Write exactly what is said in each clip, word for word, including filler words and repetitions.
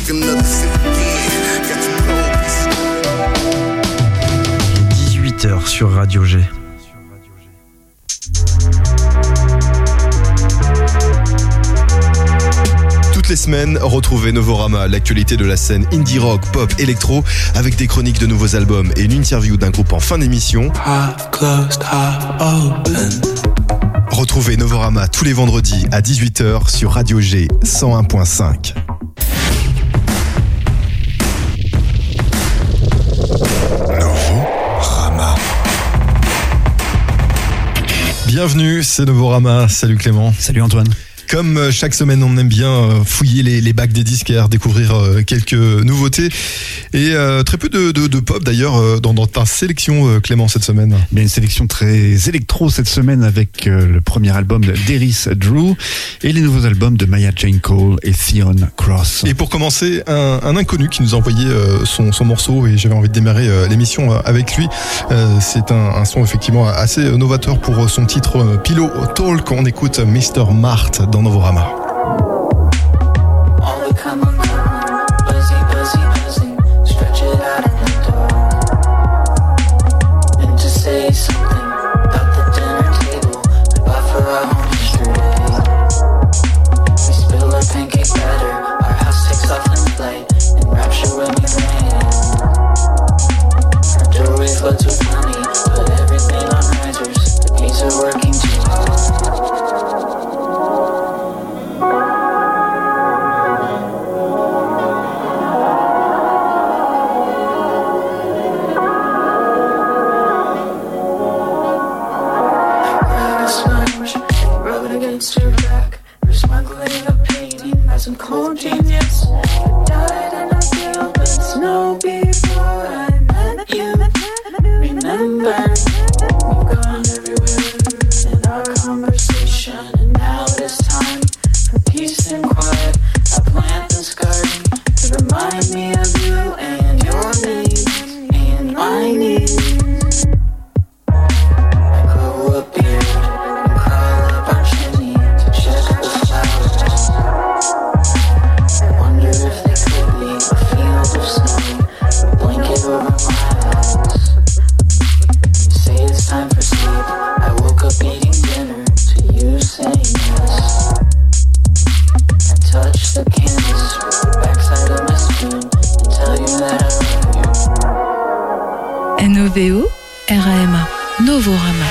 take another sip again. Got you cold pieces. dix-huit heures sur Radio G. Toutes les semaines, retrouvez Novorama, l'actualité de la scène indie rock, pop, électro, avec des chroniques de nouveaux albums et une interview d'un groupe en fin d'émission. Half closed, half open. Retrouvez Novorama tous les vendredis à dix-huit heures sur Radio G cent un point cinq. Novorama. Bienvenue, c'est Novorama. Salut Clément. Salut Antoine. Comme chaque semaine, on aime bien fouiller les, les bacs des disquaires, découvrir quelques nouveautés et euh, très peu de, de, de pop d'ailleurs dans, dans ta sélection, Clément, cette semaine. Bien, une sélection très électro cette semaine avec euh, le premier album de Deris Drew et les nouveaux albums de Maya Jane Cole et Theon Cross. Et pour commencer, un, un inconnu qui nous a envoyé euh, son, son morceau et j'avais envie de démarrer euh, l'émission avec lui. Euh, c'est un, un son effectivement assez novateur pour son titre euh, Pillow Talk. On écoute mister Mart dans Novorama. N O V O R A M A Novorama.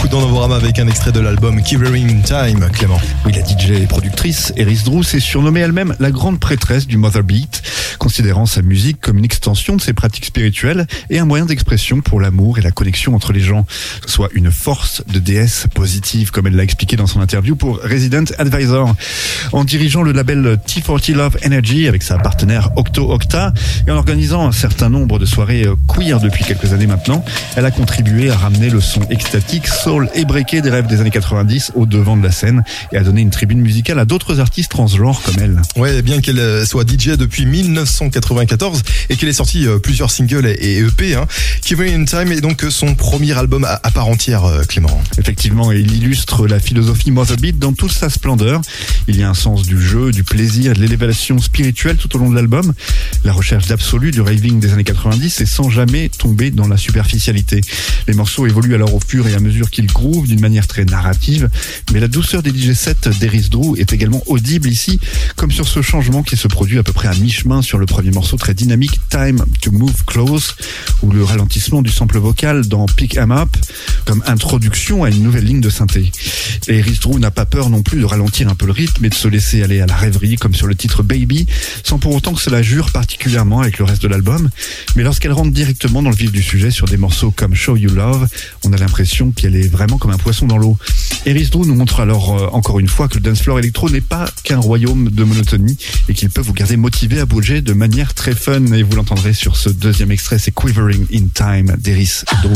écoute dans Novorama avec un extrait de l'album Quivering Time, Clément. Oui, la D J et productrice Eris Drew s'est surnommée elle-même la grande prêtresse du Mother Beat, considérant sa musique comme une extension de ses pratiques spirituelles et un moyen d'expression pour l'amour et la connexion entre les gens, soit une force de déesse positive, comme elle l'a expliqué dans son interview pour Resident Advisor. En dirigeant le label T quarante Love Energy avec sa partenaire Octo Octa et en organisant un certain nombre de soirées queer depuis quelques années maintenant, elle a contribué à ramener le son extatique, soul et breaké des rêves des années quatre-vingt-dix au devant de la scène et à donner une tribune musicale à d'autres artistes transgenres comme elle. Ouais, bien qu'elle soit D J depuis mille neuf cent quatre-vingt-quatorze et qu'elle ait sorti plusieurs singles et E P, hein, Quivering Time est donc son premier album à, à part entière, Clément. Effectivement, il illustre la philosophie Mother Beat dans toute sa splendeur. Il y a un sens du jeu, du plaisir, de l'élévation spirituelle tout au long de l'album, la recherche d'absolu du raving des années quatre-vingt-dix et sans jamais tomber dans la superficialité. Les morceaux évoluent alors au fur et à mesure qu'ils groovent d'une manière très narrative, mais la douceur des D J sets d'Eris Drew est également audible ici, comme sur ce changement qui se produit à peu près à mi-chemin sur le premier morceau très dynamique Time to Move Close, ou le ralentissement du sample vocal dans Pick 'Em Up, comme introduction à une nouvelle ligne de synthé. Et Eris Drew n'a pas peur non plus de ralentir un peu le rythme et de se laisser aller à la rêverie, comme sur le titre Baby, sans pour autant que cela jure particulièrement avec le reste de l'album. Mais lorsqu'elle rentre directement dans le vif du sujet sur des morceaux comme Show You Love, on a l'impression qu'elle est vraiment comme un poisson dans l'eau. Eris Drew nous montre alors euh, encore une fois que le dance floor électro n'est pas qu'un royaume de monotonie et qu'il peut vous garder motivé à bouger de manière très fun, et vous l'entendrez sur ce deuxième extrait, c'est Quivering in Time d'Eris Drew.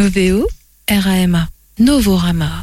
N O V O R A M A Novorama.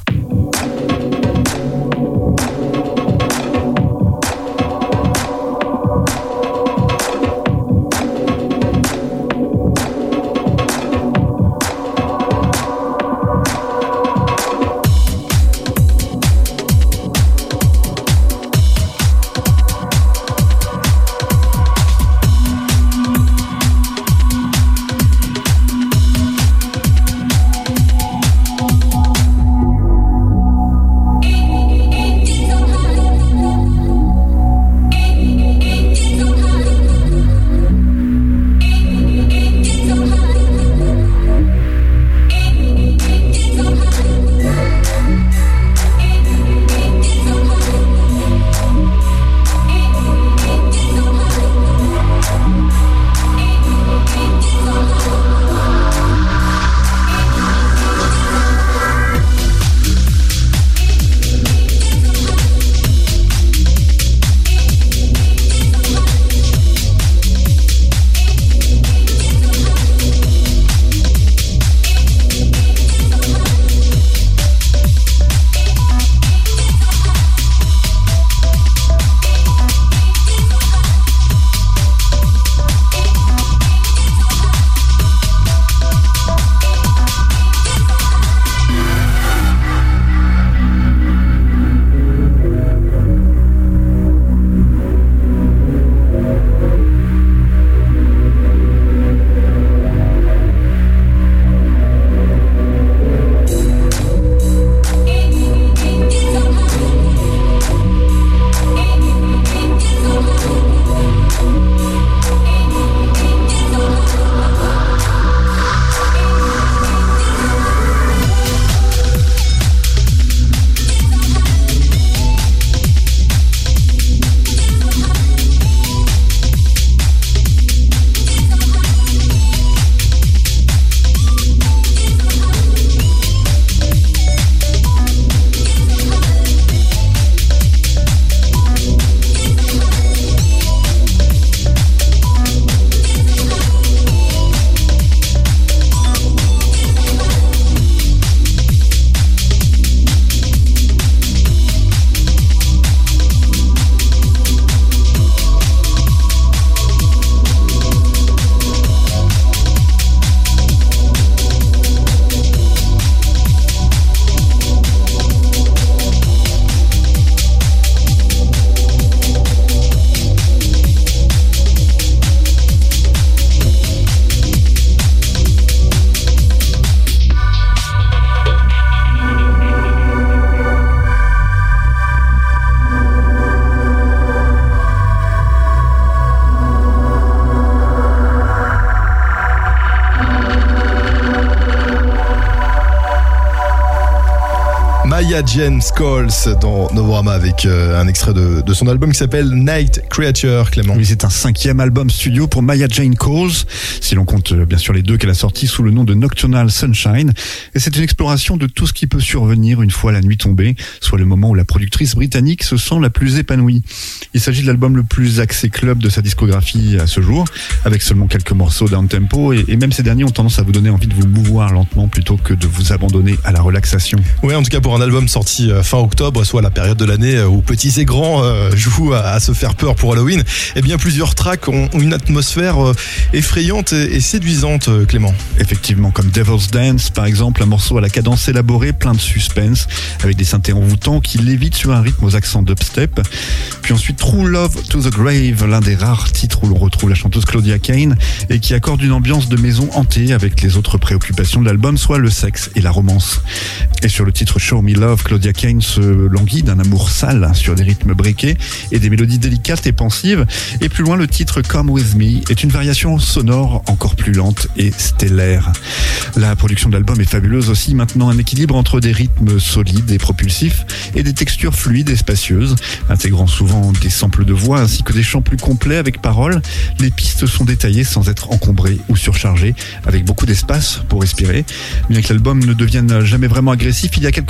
Maya Jane Scholz dans Novorama avec euh, un extrait de, de son album qui s'appelle Night Creature, Clément. Oui, c'est un cinquième album studio pour Maya Jane Scholz, si l'on compte euh, bien sûr les deux qu'elle a sortis sous le nom de Nocturnal Sunshine. Et c'est une exploration de tout ce qui peut survenir une fois la nuit tombée, soit le moment où la productrice britannique se sent la plus épanouie. Il s'agit de l'album le plus axé club de sa discographie à ce jour, avec seulement quelques morceaux down-tempo, et, et même ces derniers ont tendance à vous donner envie de vous mouvoir lentement plutôt que de vous abandonner à la relaxation. Oui, en tout cas pour un album sorti fin octobre, soit la période de l'année où petits et grands euh, jouent à, à se faire peur pour Halloween, eh bien plusieurs tracks ont une atmosphère euh, effrayante et, et séduisante, Clément. Effectivement, comme Devil's Dance par exemple, un morceau à la cadence élaborée, plein de suspense, avec des synthés envoûtants qui lévitent sur un rythme aux accents dubstep. Puis ensuite True Love to the Grave, l'un des rares titres où l'on retrouve la chanteuse Claudia Kane et qui accorde une ambiance de maison hantée avec les autres préoccupations de l'album, soit le sexe et la romance. Et sur le titre Show Me Love, Claudia Kane se languit d'un amour sale sur des rythmes breakés et des mélodies délicates et pensives. Et plus loin, le titre Come With Me est une variation sonore encore plus lente et stellaire. La production de l'album est fabuleuse aussi, maintenant un équilibre entre des rythmes solides et propulsifs et des textures fluides et spacieuses, intégrant souvent des samples de voix ainsi que des chants plus complets avec paroles. Les pistes sont détaillées sans être encombrées ou surchargées, avec beaucoup d'espace pour respirer. Bien que l'album ne devienne jamais vraiment agressif, il y a quelques moments qui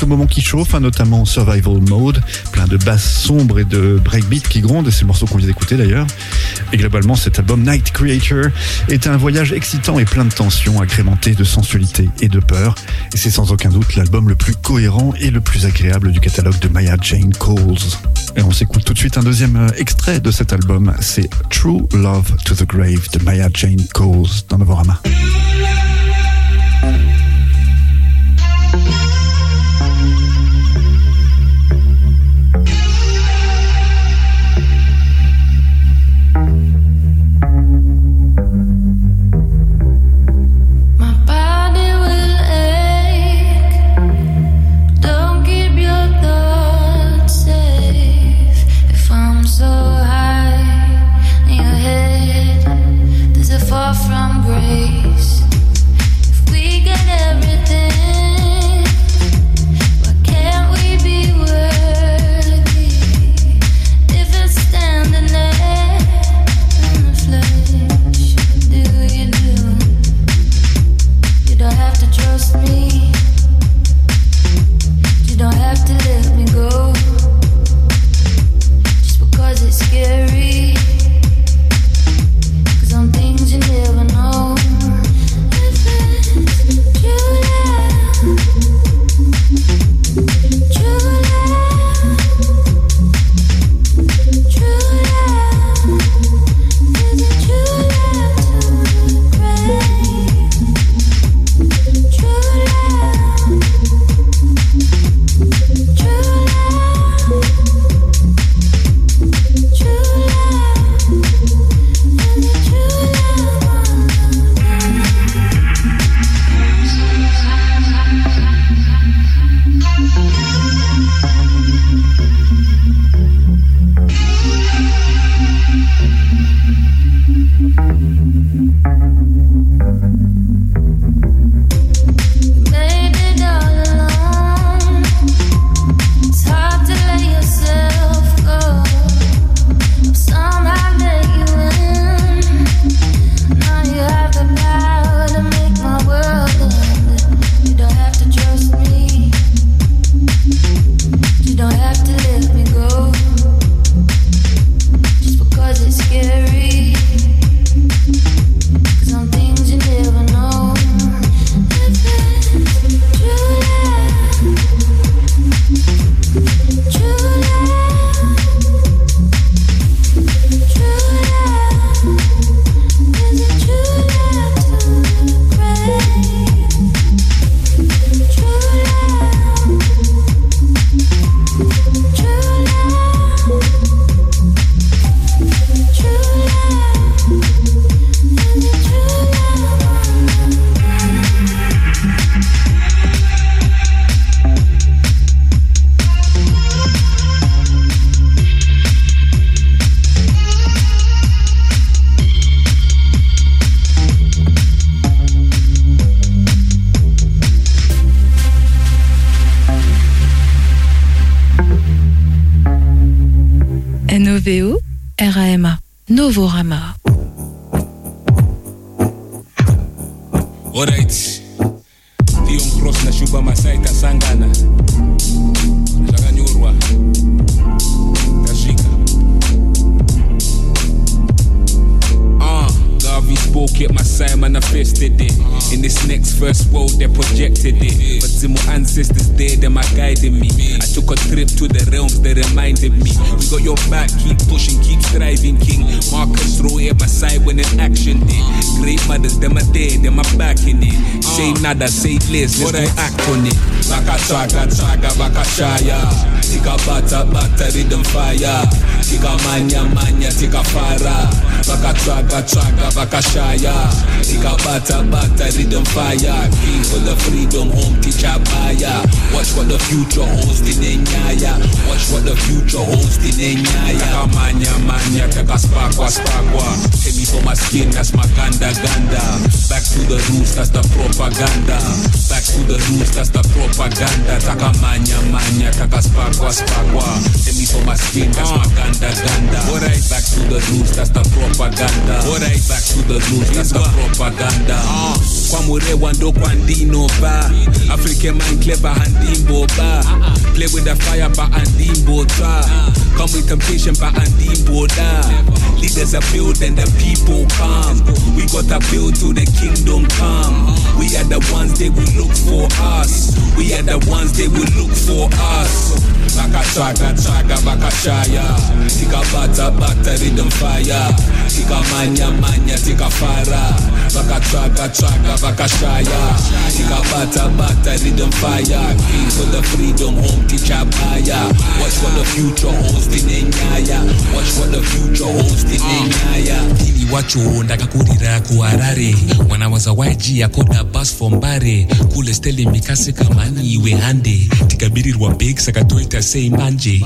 chauffe, hein, notamment Survival Mode, plein de basses sombres et de breakbeat qui grondent, et c'est le morceau qu'on vient d'écouter d'ailleurs. Et globalement, cet album Night Creature est un voyage excitant et plein de tensions, agrémenté de sensualité et de peur. Et c'est sans aucun doute l'album le plus cohérent et le plus agréable du catalogue de Maya Jane Coles. Et on s'écoute tout de suite un deuxième extrait de cet album, c'est True Love to the Grave de Maya Jane Coles dans Novorama. From grace, if we get everything, why can't we be worthy? If it's standing there in the flesh, do you do? You don't have to trust me, you don't have to let me go, just because it's scary. Some things you never know. If it's true love, true love, true love, is it true love to the grave? True love, true love, true love. N O V O R A M A Novorama. Alright. Dion Cross na shuba masaita sangana. Shaganyurwa. Tashika. Ah, Garvey spoke it, Masai manifested it. In this next first world, they projected it. But Zimo ancestors there, them are guiding me. I took a trip to the realms, they reminded me. We got your back, keep pushing, keep striving, king. Marcus Roy at my side when in action day. Great mothers, them are there, them are backing it. Say nada, say less, let's go act on it. Baka traga, traga, baka shaya. Tika bata, bata, rhythm fire. Tika manya, manya, tika fara. Baka traga, traga, baka shaya. Tika bata, bata, rhythm fire. King for the freedom, home teacher baya. Watch what the future holds in Enyaya. Watch what the future holds in Enyaya. Taka manya, manya, taka spakwa, spakwa. Take me for my skin, that's my ganda, ganda. Back to the roots, that's the propaganda. Back to the roots, that's the propaganda. Taka manya, manya, taka spakwa, spakwa. Take me for my skin, that's my ganda, ganda. Alright, back to the roots, that's the propaganda. Alright, back to the roots, that's the propaganda. Uh, kwa Kwamure wando kwandino ba. African man clever handimbo ba. Play with the fire ba andimbo ta. Come with temptation ba andimbo da. Leaders are built and the people come. We gotta build to the kingdom come. We are the ones they will look for us. We are the ones they will look for us. Bakachaga chaga bakachaya. Tika bata bata rhythm fire. Tika manya manya tika fara. Bakachaga chaga bakachaya. Tika bata bata rhythm fire. King for the freedom home teacher baya. Watch what the future holds in Enyaya. Watch what the future holds in Enyaya. Ili wacho ndakakurira kuharare. When I was a Y G I caught a bus from Bare. Kule steli mikase kamani iwe hande. Tikabirirwa big sakatoita say manje.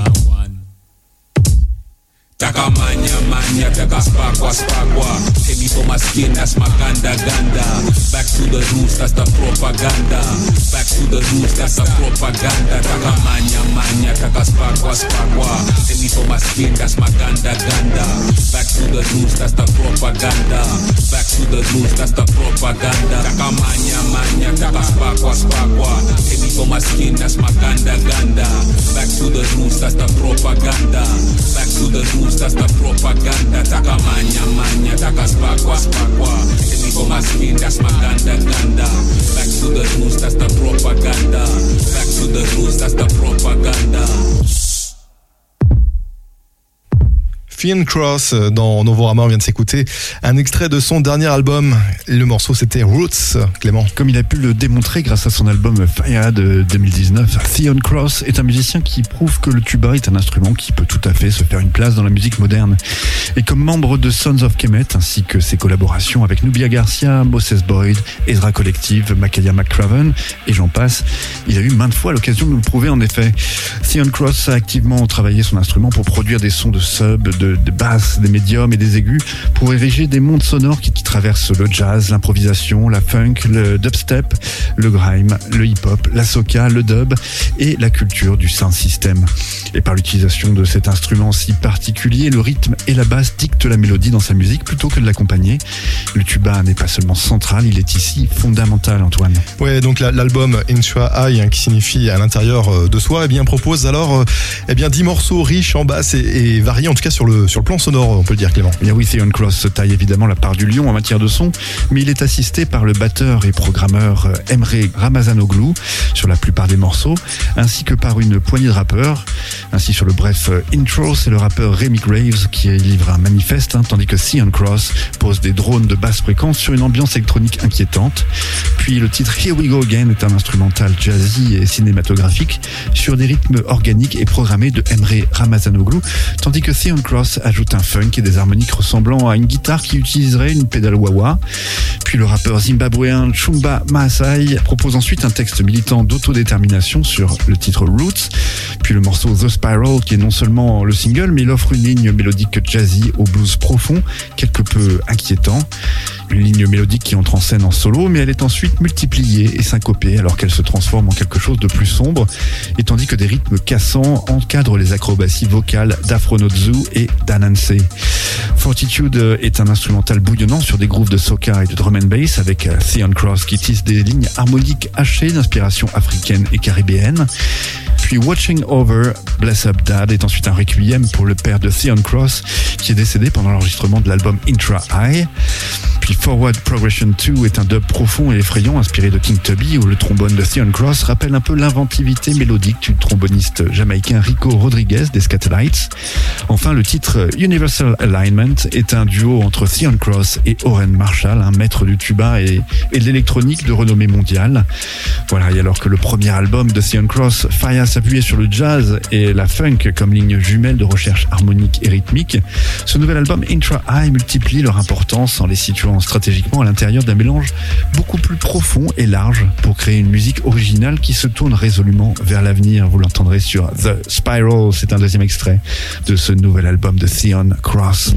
Taka manya manya, taka spakwa spakwa. Take me for my skin, that's my ganda ganda. Back to the roots, that's the propaganda. Back to the roots, that's the propaganda. Taka manya manya, taka spakwa spakwa. Take me for my skin, that's my ganda ganda. Back to the roots, that's the propaganda. Back to the roots, that's the propaganda. Taka manya manya, taka spakwa spakwa. Take me for my skin, that's my ganda ganda. Back to the roots, that's the propaganda. Back to the roots. That's the propaganda. Taka manya manya, taka spakwa spakwa. Take me for my skin, that's my ganda ganda. Back to the roots, that's the propaganda. Back to the roots, that's the propaganda. Theon Cross dans Novorama, on vient de s'écouter un extrait de son dernier album. Le morceau c'était Roots, Clément. Comme il a pu le démontrer grâce à son album Fire de deux mille dix-neuf, Theon Cross est un musicien qui prouve que le tuba est un instrument qui peut tout à fait se faire une place dans la musique moderne. Et comme membre de Sons of Kemet, ainsi que ses collaborations avec Nubia Garcia, Moses Boyd, Ezra Collective, Makaya McCraven et j'en passe, il a eu maintes fois l'occasion de nous le prouver en effet. Theon Cross a activement travaillé son instrument pour produire des sons de sub, de de basses, des médiums et des aigus pour ériger des mondes sonores qui, qui traversent le jazz, l'improvisation, la funk, le dubstep, le grime, le hip-hop, la soca, le dub et la culture du sound system. Et par l'utilisation de cet instrument si particulier, le rythme et la basse dictent la mélodie dans sa musique plutôt que de l'accompagner. Le tuba n'est pas seulement central, il est ici fondamental, Antoine. Ouais, donc la, l'album Intra Eye, hein, qui signifie à l'intérieur de soi, eh bien propose alors eh bien dix morceaux riches en basse et, et variés en tout cas sur le sur le plan sonore, on peut le dire, Clément. Eh bien oui, Theon Cross se taille évidemment la part du lion en matière de son, mais il est assisté par le batteur et programmeur Emre Ramazanoglou sur la plupart des morceaux, ainsi que par une poignée de rappeurs. Ainsi sur le bref intro, c'est le rappeur Remy Graves qui livre un manifeste, hein, tandis que Theon Cross pose des drones de basse fréquence sur une ambiance électronique inquiétante. Puis le titre Here We Go Again est un instrumental jazzy et cinématographique sur des rythmes organiques et programmés de Emre Ramazanoglou, tandis que Theon Cross ajoute un funk et des harmoniques ressemblant à une guitare qui utiliserait une pédale wah-wah. Puis le rappeur zimbabwéen Chumba Maasai propose ensuite un texte militant d'autodétermination sur le titre Roots. Puis le morceau The Spiral qui est non seulement le single, mais il offre une ligne mélodique jazzy au blues profond, quelque peu inquiétant. Une ligne mélodique qui entre en scène en solo, mais elle est ensuite multipliée et syncopée alors qu'elle se transforme en quelque chose de plus sombre, et tandis que des rythmes cassants encadrent les acrobaties vocales d'Afronaut Zoo et d'Ananse. Fortitude est un instrumental bouillonnant sur des grooves de soca et de drum and bass avec Theon Cross qui tisse des lignes harmoniques hachées d'inspiration africaine et caribéenne. Puis Watching Over, Bless Up Dad est ensuite un requiem pour le père de Theon Cross qui est décédé pendant l'enregistrement de l'album Intra Eye. Puis Forward Progression deux est un dub profond et effrayant inspiré de King Tubby où le trombone de Theon Cross rappelle un peu l'inventivité mélodique du tromboniste jamaïcain Rico Rodriguez des Scatolites. Enfin, le titre Universal Alignment est un duo entre Theon Cross et Oren Marshall, un maître du tuba et, et de l'électronique de renommée mondiale. Voilà, et alors que le premier album de Theon Cross, Fire, s'appuyait sur le jazz et la funk comme ligne jumelle de recherche harmonique et rythmique, ce nouvel album Intra Eye multiplie leur importance en les situant stratégiquement à l'intérieur d'un mélange beaucoup plus profond et large pour créer une musique originale qui se tourne résolument vers l'avenir. Vous l'entendrez sur The Spiral, c'est un deuxième extrait de ce nouvel album de Theon Cross.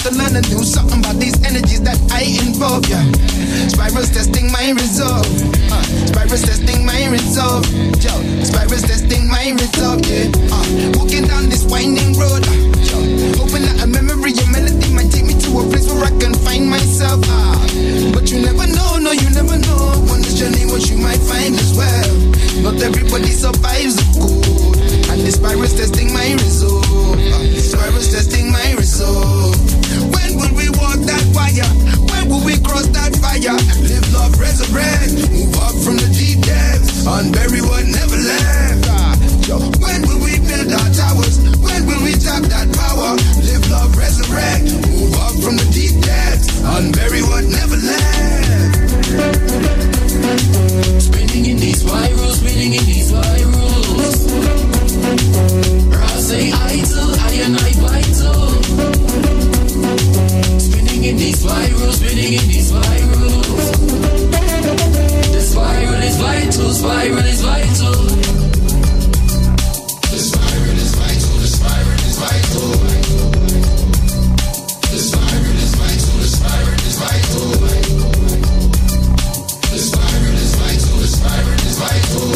to learn and do something about these energies that I involve, yeah. Spirals testing my resolve. Uh, spirals testing my resolve. Yo, spirals testing my resolve, yeah. Uh, walking down this winding road. Uh, yo, hoping that a memory, a melody might take me to a place where I can find myself. Uh, but you never know, no, you never know. On this journey, what you might find as well. Not everybody survives the cold. And the spirals testing my resolve. Uh, the spirals testing my resolve. When will we walk that wire? When will we cross that fire? Live, love, resurrect. Move up from the deep depths. Unbury what never left. Uh, yo, when will we build our towers? When will we tap that power? Live, love, resurrect. Move up from the deep depths. Unbury what never left. Spinning in these spirals, spinning in these spirals. I say I too, I and I vital. Spinning in these spirals, spinning in these spirals. The spiral is vital, spiral is vital. The spiral is vital, the spiral is vital. The spiral is vital, the spiral is vital. The spiral is vital, the spiral is vital.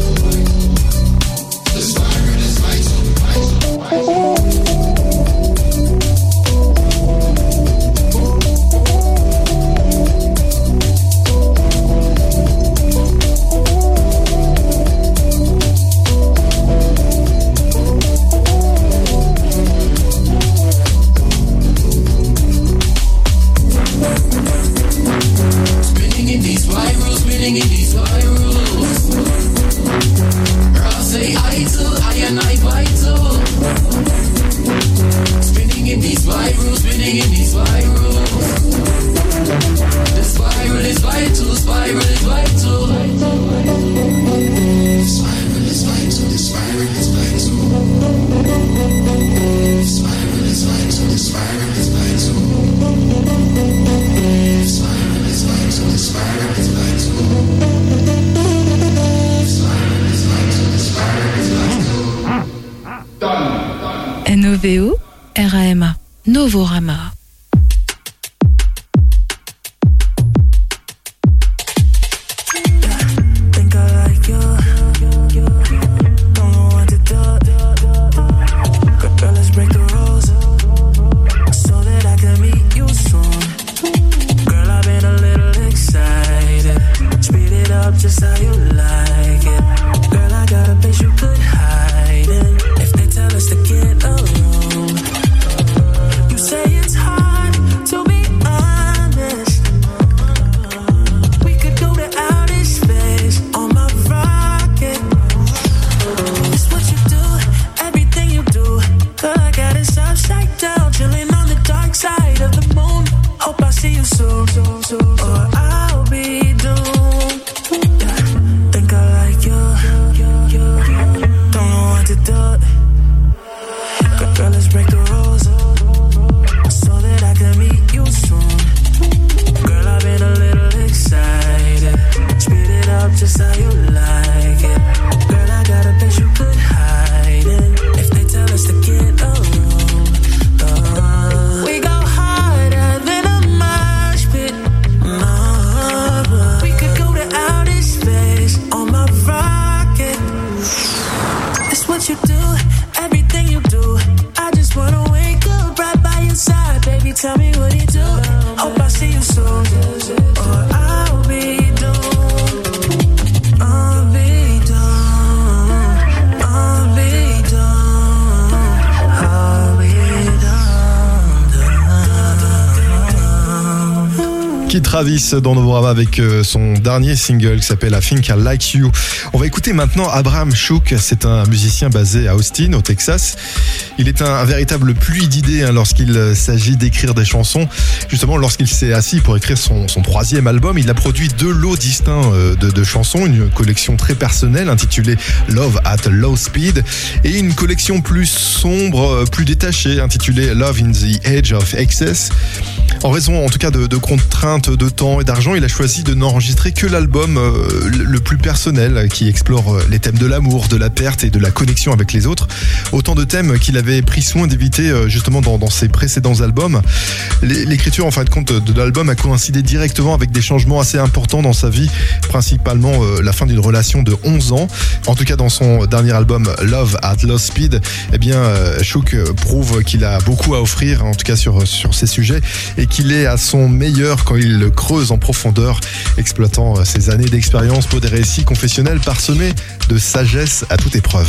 The spiral is vital, vital, vital. N O V O R A M A Novorama. Kid Travis dans Novorama avec son dernier single qui s'appelle I Think I Like You. On va écouter maintenant Abraham Shook. C'est un musicien basé à Austin, au Texas. Il est un, un véritable pluie d'idées hein, lorsqu'il s'agit d'écrire des chansons. Justement, lorsqu'il s'est assis pour écrire son, son troisième album, il a produit deux lots distincts de, de chansons. Une collection très personnelle intitulée Love at Low Speed et une collection plus sombre, plus détachée intitulée Love in the Edge of Excess. En raison, en tout cas, de, de contraintes de temps et d'argent, il a choisi de n'enregistrer que l'album euh, le plus personnel, qui explore les thèmes de l'amour, de la perte et de la connexion avec les autres. Autant de thèmes qu'il avait pris soin d'éviter euh, justement dans, dans ses précédents albums. L'écriture, en fin de compte, de l'album a coïncidé directement avec des changements assez importants dans sa vie, principalement euh, la fin d'une relation de onze ans. En tout cas, dans son dernier album Love at Low Speed, eh bien, euh, Shook prouve qu'il a beaucoup à offrir, en tout cas sur, sur ces sujets, et qu'il est à son meilleur quand il le creuse en profondeur, exploitant ses années d'expérience pour des récits confessionnels parsemés de sagesse à toute épreuve.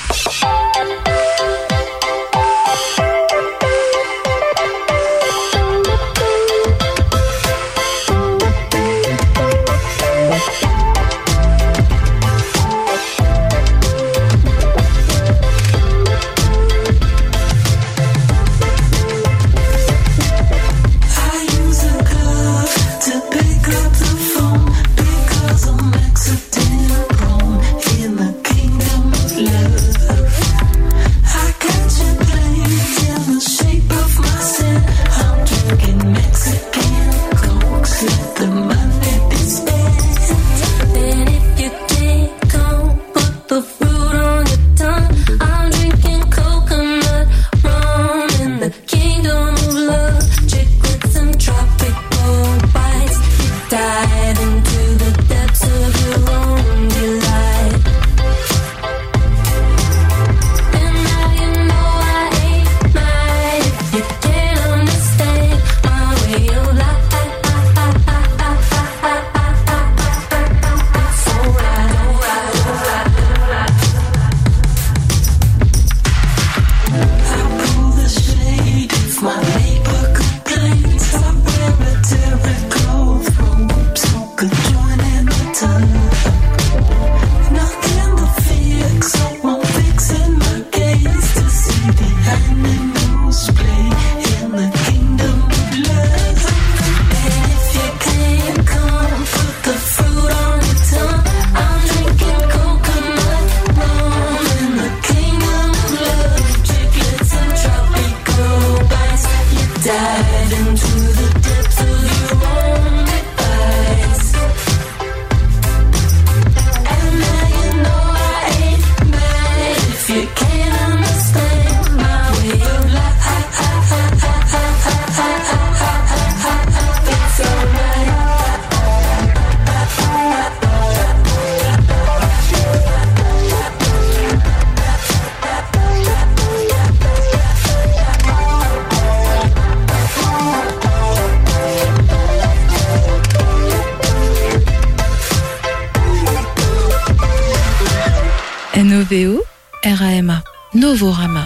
N O V O R A M A Novorama.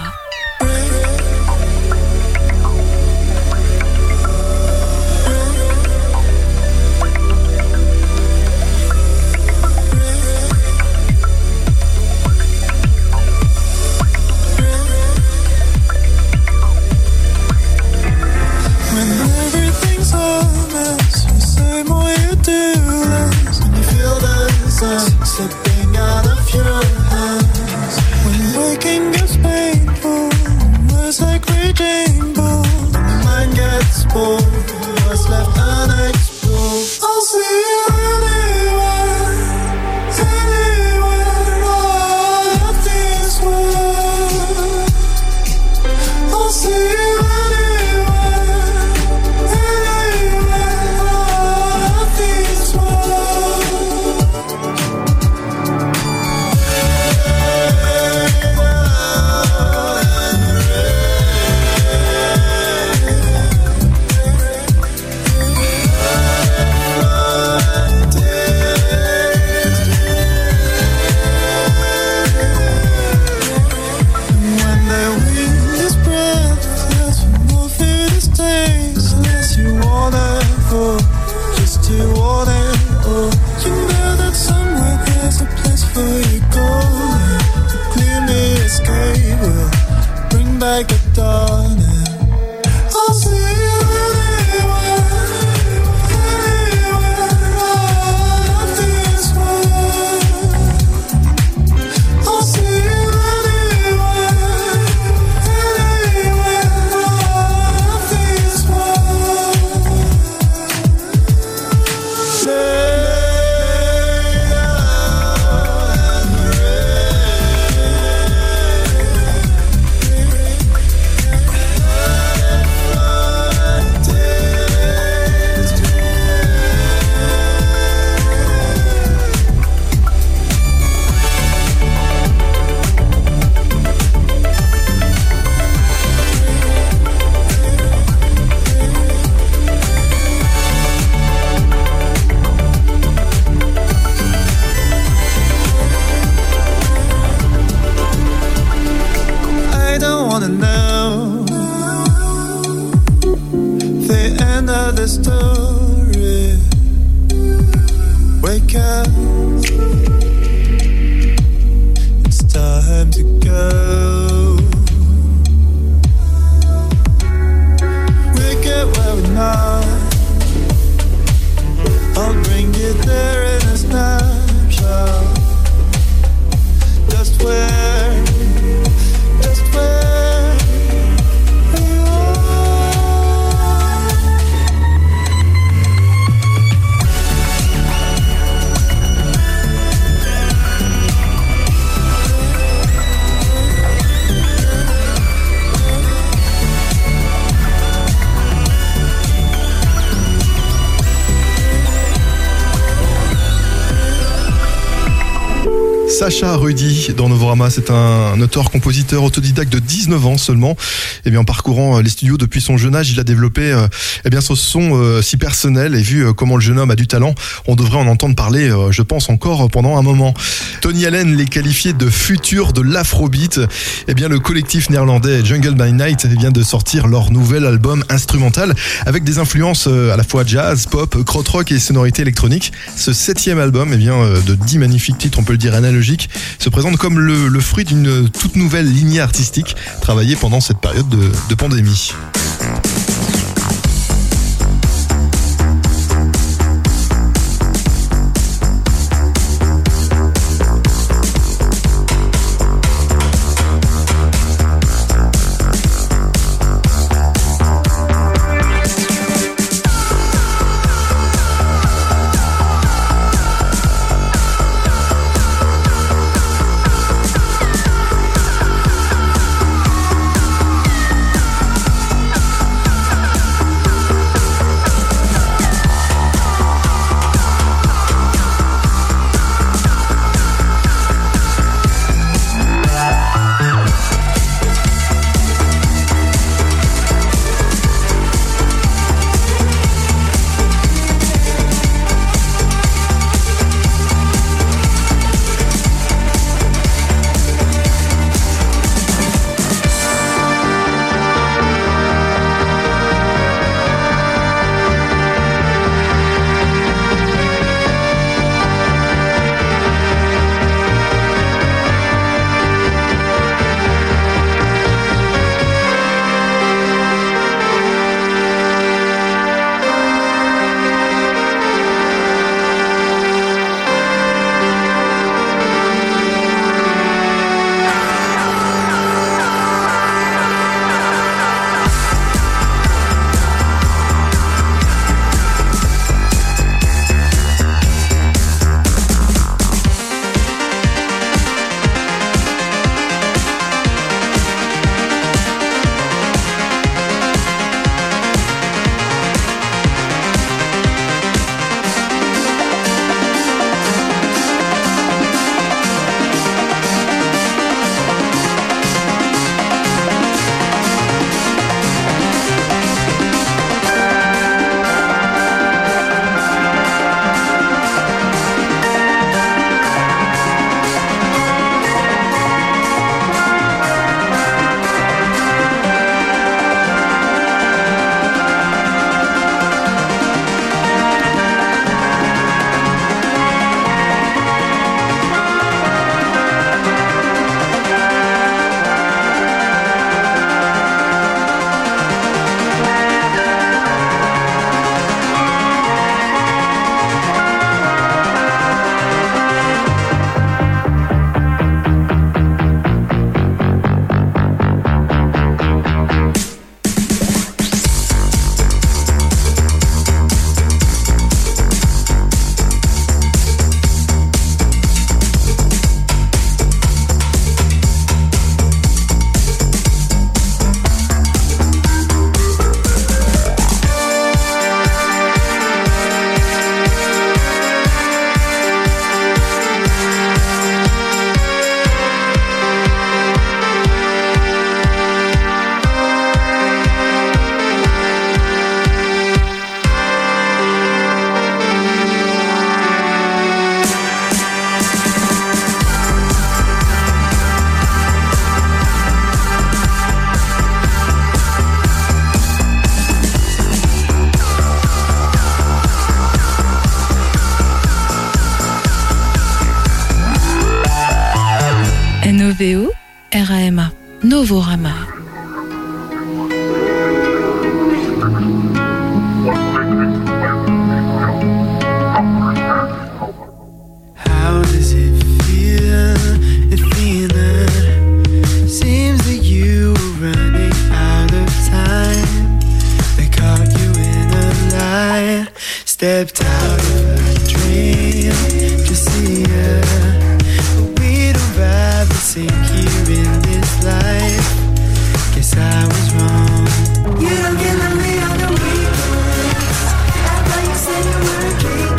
Slipping out of your hands when waking gets painful. Words like raging bull. When the mind gets bored, what's left unexplored. I'll see you anywhere, anywhere all of this world. I'll see you anywhere, anywhere all of this world. else. It's time to go. We'll get where we're not. I'll bring you there in a snapshot. Just where, just where we Sacha Rudy dans Novorama, c'est un auteur-compositeur autodidacte de dix-neuf ans seulement. Et bien en parcourant les studios depuis son jeune âge, il a développé euh, eh bien ce son euh, si personnel, et vu euh, comment le jeune homme a du talent, on devrait en entendre parler, euh, je pense encore pendant un moment. Tony Allen les qualifiait de futur de l'afrobeat. Eh bien le collectif néerlandais Jungle by Night vient de sortir leur nouvel album instrumental avec des influences euh, à la fois jazz, pop, krautrock et sonorités électroniques. Ce septième album, eh bien euh, de dix magnifiques titres, on peut le dire analogiques, se présente comme le, le fruit d'une toute nouvelle lignée artistique travaillée pendant cette période de, de pandémie. V O R A M A Novorama. How does it feel? It feeling seems that you were running out of time. They caught you in a lie. Stepped out of a dream to see ya. But we don't rather sink here in this life. Guess I was wrong. You don't get lonely on the weekends. I thought you said you were dreaming.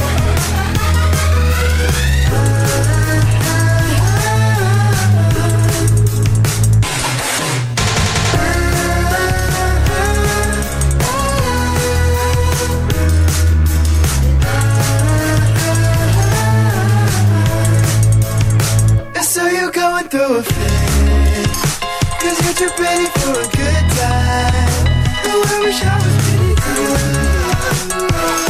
So you're going through a phase, cause you're too pretty for a good time. Oh, I wish I was pretty too.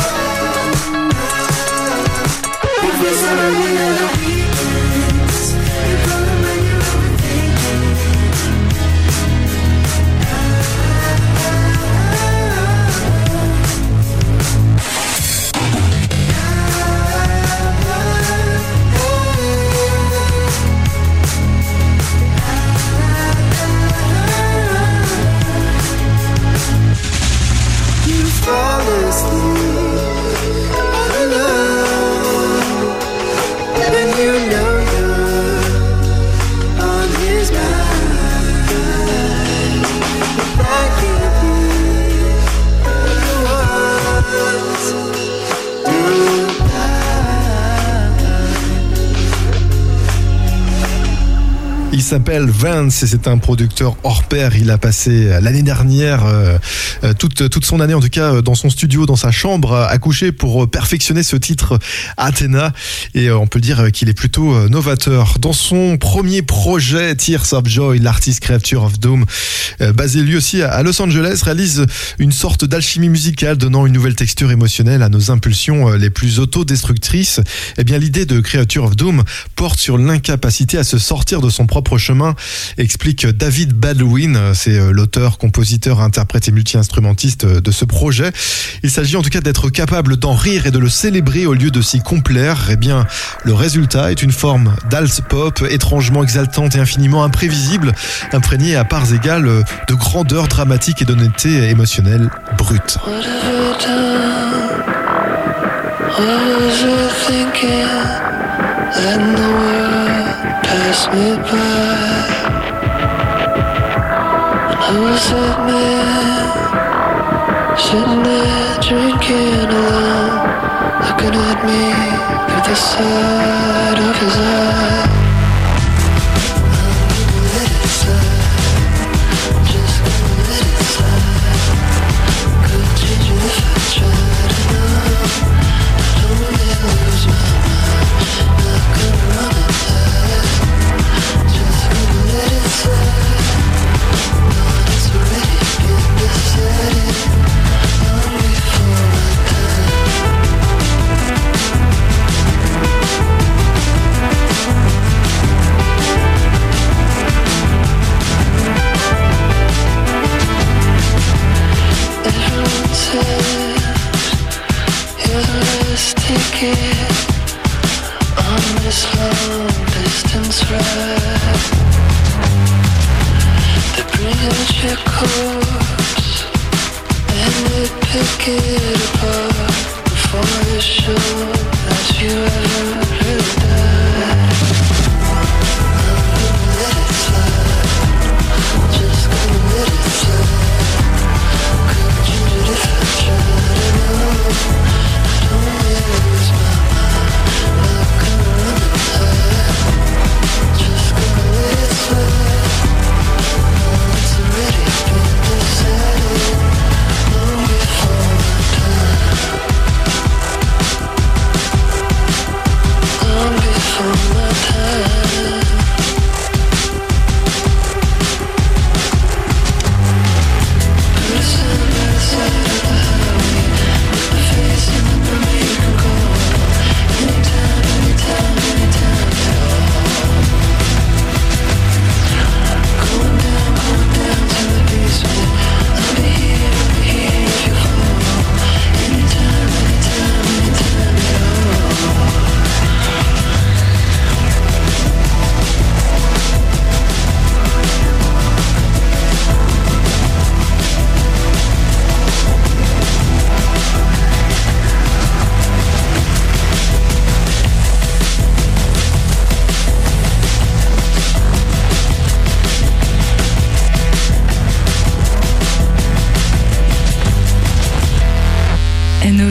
If you're somebody on the weekends, you probably when you're overthinking. Fall asleep alone, and you know you're on his mind. That can't be what it was. Il s'appelle Vance et c'est un producteur hors pair. Il a passé l'année dernière euh, toute, toute son année en tout cas dans son studio, dans sa chambre à coucher pour perfectionner ce titre Athena, et on peut dire qu'il est plutôt novateur. Dans son premier projet Tears of Joy, l'artiste Creature of Doom, euh, basé lui aussi à Los Angeles, réalise une sorte d'alchimie musicale donnant une nouvelle texture émotionnelle à nos impulsions les plus autodestructrices. Eh bien, l'idée de Creature of Doom porte sur l'incapacité à se sortir de son propre chemin, explique David Baldwin. C'est l'auteur, compositeur, interprète et multi-instrumentiste de ce projet. Il s'agit en tout cas d'être capable d'en rire et de le célébrer au lieu de s'y complaire. Eh bien, le résultat est une forme d'alt pop étrangement exaltante et infiniment imprévisible, imprégnée à parts égales de grandeur dramatique et d'honnêteté émotionnelle brute. Pass me by. I was that man sitting there drinking alone, looking at me through the side of his eye. I'm gonna let it slide, just gonna let it slide. Could change it if I tried to know. Don't let lose my mind, not gonna run it tight. Just gonna let it slide. No, it's already been decided. Long before my time. Everyone says you're the last ticket on this long distance ride. They bring out your corpse and they pick it apart before it's sure that you ever really died. I'm gonna let it slide, just gonna let it slide. Could change it if I tried to know. Don't lose my mind, not gonna run it tight. Just gonna let it slide. No, it's already been decided. Long before my time.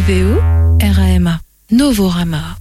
V O R A M A Novorama.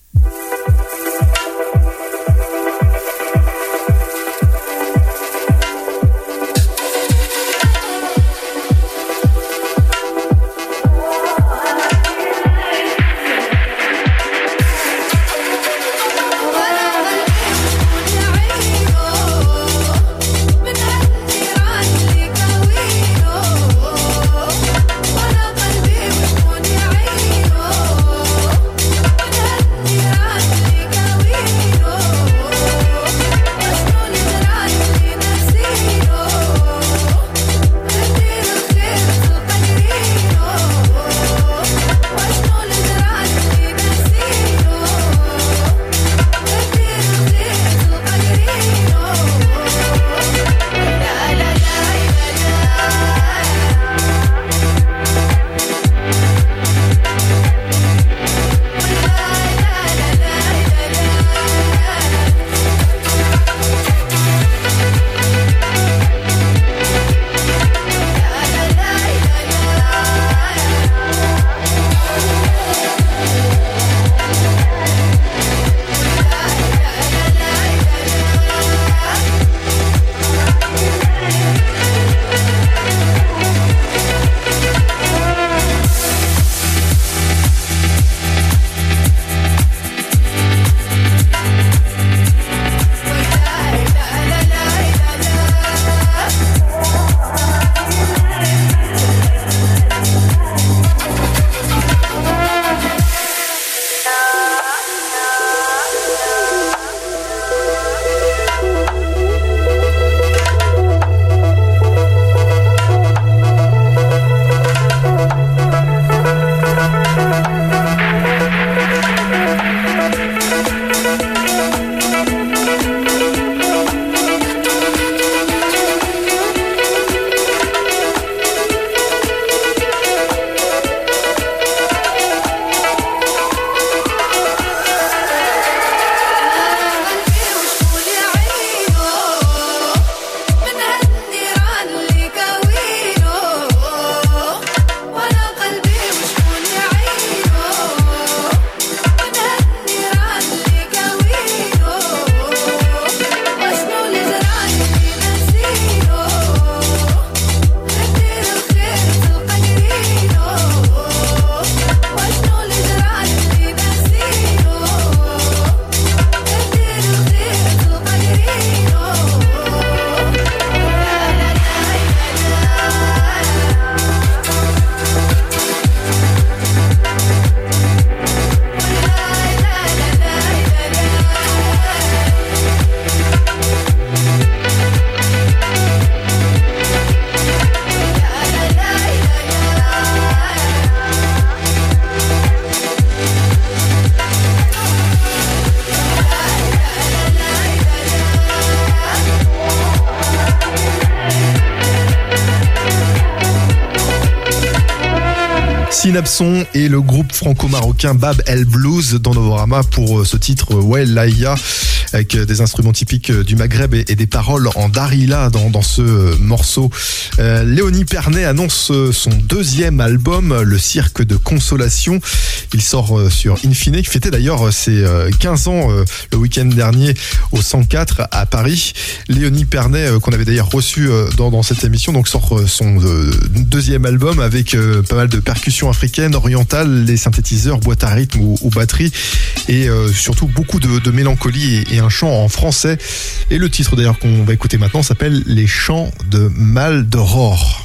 Synapson et le groupe franco-marocain Bab El Blues dans Novorama pour ce titre Ouais Laïa, avec des instruments typiques du Maghreb et des paroles en darila dans, dans ce morceau. Euh, Léonie Pernet annonce son deuxième album, Le Cirque de Consolation. Il sort sur Infine, qui fêtait d'ailleurs ses quinze ans le week-end dernier au cent quatre à Paris. Léonie Pernet, qu'on avait d'ailleurs reçu dans, dans cette émission, donc sort son deuxième album avec pas mal de percussions africaines, orientales, les synthétiseurs, boîte à rythme ou, ou batterie, et euh, surtout beaucoup de, de mélancolie et, et un chant en français. Et le titre d'ailleurs qu'on va écouter maintenant s'appelle Les Chants de Mal d'Aurore.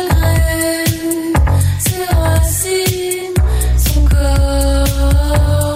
Ses racines, son corps.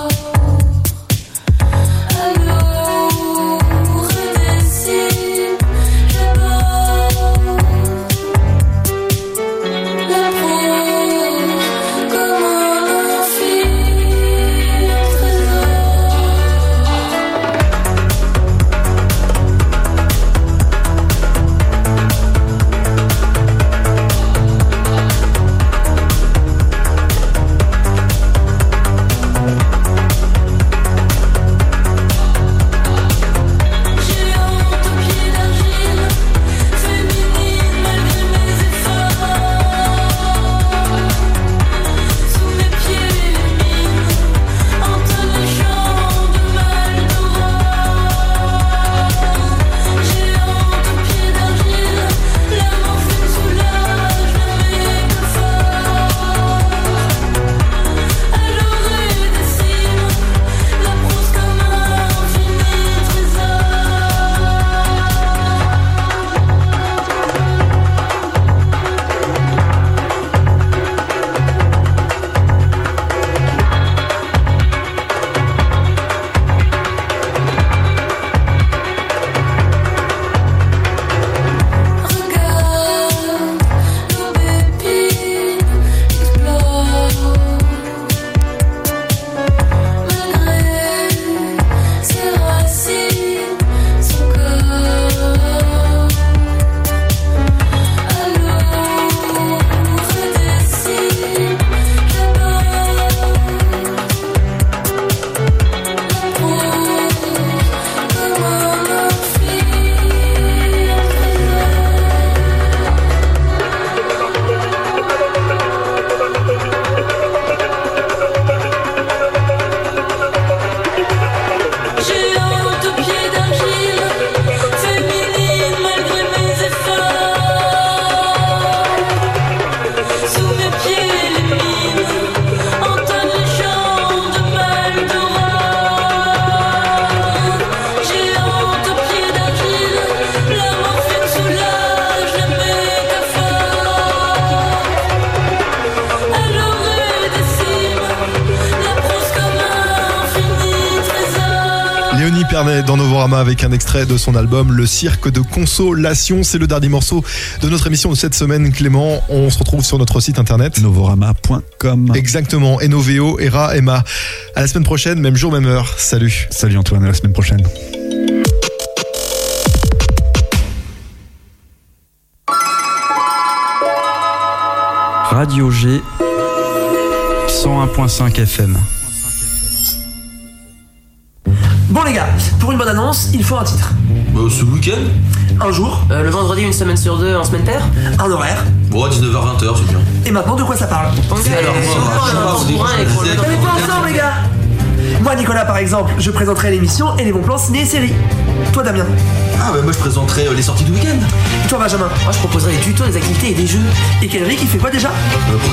Pernet dans Novorama avec un extrait de son album Le Cirque de Consolation. C'est le dernier morceau de notre émission de cette semaine, Clément. On se retrouve sur notre site internet novorama point com. Exactement, Enoveo, Era, Emma. À la semaine prochaine, même jour, même heure. Salut. Salut Antoine, à la semaine prochaine. Radio G cent un virgule cinq F M. Bon les gars, pour une bonne annonce, il faut un titre. Bah, ce week-end Un jour. Euh, le vendredi, une semaine sur deux, en semaine paire. Un horaire. Bon, dix-neuf heures vingt heures, c'est bien. Et maintenant, de quoi ça parle? Ok, alors, on est pas ensemble les gars. Moi Nicolas par exemple, je présenterai l'émission et les bons plans ciné-séries. Toi Damien? Ah bah moi je présenterai euh, les sorties de week-end. Et toi Benjamin? Moi je proposerai des tutos, des activités et des jeux. Et Kelric il fait quoi déjà? euh,